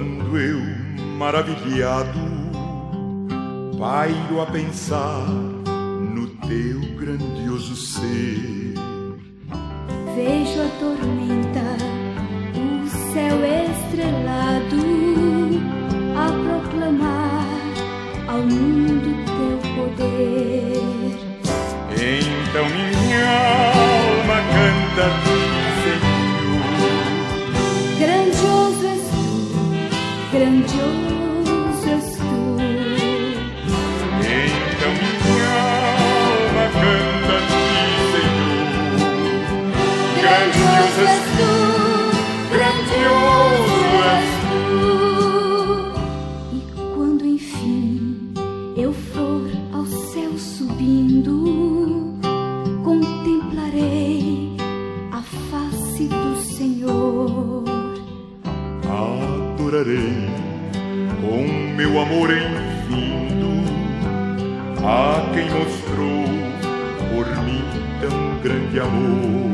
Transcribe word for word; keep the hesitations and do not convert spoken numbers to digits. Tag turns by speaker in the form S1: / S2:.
S1: Quando eu, maravilhado, pairo a pensar no teu grandioso ser,
S2: vejo a tormenta, o céu estrelado, a proclamar ao mundo teu poder.
S1: Então minha alma canta a ti, Senhor.
S2: Grandioso és tu, grandioso és tu.
S1: Então minha alma canta a ti, Senhor.
S2: Grandioso és tu, grandioso és tu. E quando enfim eu for ao céu subindo, contemplarei a face do Senhor.
S1: Adorarei com meu amor infindo a quem mostrou por mim tão grande amor.